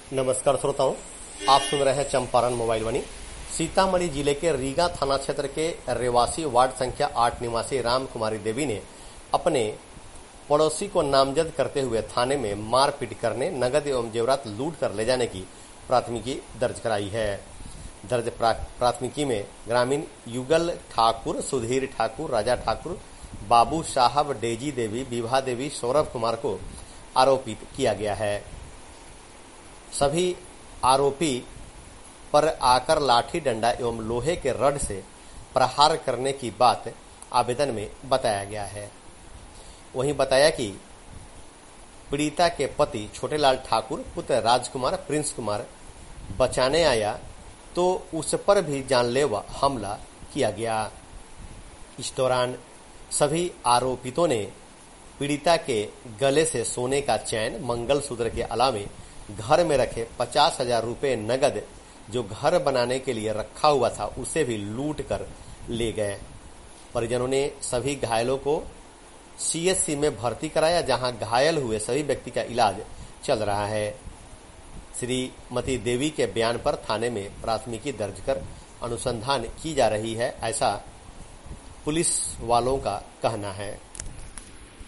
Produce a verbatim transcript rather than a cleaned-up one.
नमस्कार श्रोताओं, आप सुन रहे हैं चंपारण मोबाइल वाणी। सीतामढ़ी जिले के रीगा थाना क्षेत्र के रेवासी वार्ड संख्या आठ निवासी राम कुमारी देवी ने अपने पड़ोसी को नामजद करते हुए थाने में मारपीट करने, नगद एवं जेवरात लूट कर ले जाने की प्राथमिकी दर्ज कराई है। दर्ज प्राथमिकी में ग्रामीण युगल ठाकुर, सुधीर ठाकुर, राजा ठाकुर, बाबू साहब, डेजी देवी, विभा देवी, सौरभ कुमार को आरोपित किया गया है। सभी आरोपी पर आकर लाठी डंडा एवं लोहे के रड से प्रहार करने की बात आवेदन में बताया गया है। वहीं बताया कि पीड़िता के पति छोटेलाल ठाकुर पुत्र राजकुमार प्रिंस कुमार बचाने आया तो उस पर भी जानलेवा हमला किया गया। इस दौरान सभी आरोपितों ने पीड़िता के गले से सोने का चैन, मंगलसूत्र के अलावे घर में रखे पचास हजार रुपये नगद जो घर बनाने के लिए रखा हुआ था उसे भी लूट कर ले गए। परिजनों ने सभी घायलों को सीएचसी में भर्ती कराया, जहां घायल हुए सभी व्यक्ति का इलाज चल रहा है। श्रीमती देवी के बयान पर थाने में प्राथमिकी दर्ज कर अनुसंधान की जा रही है, ऐसा पुलिस वालों का कहना है।